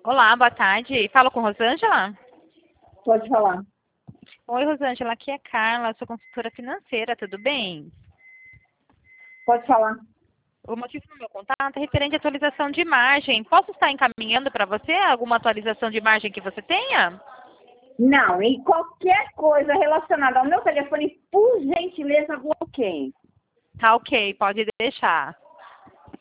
Olá, boa tarde. Falo com Rosângela? Pode falar. Oi, Rosângela, aqui é Carla, sou consultora financeira, tudo bem? Pode falar. O motivo do meu contato é referente à atualização de imagem. Posso estar encaminhando para você alguma atualização de imagem que você tenha? Não, e qualquer coisa relacionada ao meu telefone, por gentileza, bloqueie. Tá ok, pode deixar.